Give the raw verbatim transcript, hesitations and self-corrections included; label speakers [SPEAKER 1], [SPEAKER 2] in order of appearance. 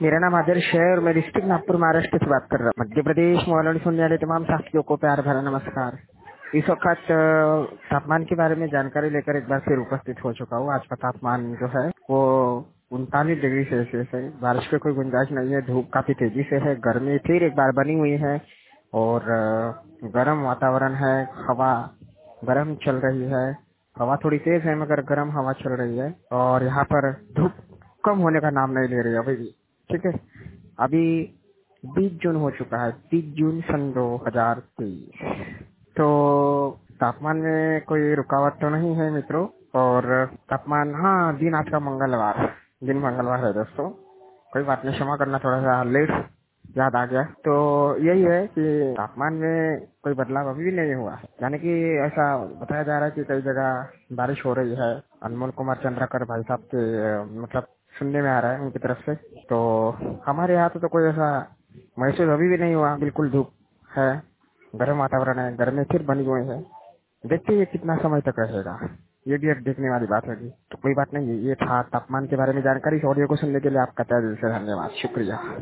[SPEAKER 1] मेरा नाम आदर्श है और मैं डिस्ट्रिक्ट नागपुर महाराष्ट्र से बात कर रहा हूँ। मध्य प्रदेश मोबाइल सुनने वाले तमाम साथियों को प्यार भरा नमस्कार। इस वक्त अ, तापमान के बारे में जानकारी लेकर एक बार फिर उपस्थित हो चुका हूँ। आज का तापमान जो है वो उनतालीस डिग्री सेल्सियस है। बारिश की कोई गुंजाइश नहीं है। धूप काफी तेजी से है। गर्मी फिर एक बार बनी हुई है और अ, गर्म वातावरण है। हवा गर्म चल रही है। हवा थोड़ी तेज है मगर गर्म हवा चल रही है और यहाँ पर धूप कम होने का नाम नहीं ले रही है अभी भी। ठीक है, अभी बीस जून हो चुका है। बीस जून सन दो हजार तेईस। तो तापमान में कोई रुकावट तो नहीं है मित्रों। और तापमान, हाँ, दिन आज का मंगलवार, दिन मंगलवार है दोस्तों। कोई बात नहीं, क्षमा करना, थोड़ा सा लेट याद आ गया। तो यही है कि तापमान में कोई बदलाव अभी भी नहीं हुआ है। यानी कि ऐसा बताया जा रहा है कि कई जगह बारिश हो रही है। अनमोल कुमार चंद्राकर भाई साहब के अ, मतलब सुनने में आ रहा है उनकी तरफ से। तो हमारे यहाँ तो, तो कोई ऐसा महसूस अभी भी नहीं हुआ। बिल्कुल धूप है, गर्म वातावरण है, गर्मी फिर बनी हुई है। देखते हैं कितना समय तक रहेगा, ये भी एक देखने वाली बात होगी। तो कोई बात नहीं, ये था तापमान के बारे में जानकारी। इस ऑडियो को सुनने के लिए आपका तहे दिल से धन्यवाद, शुक्रिया।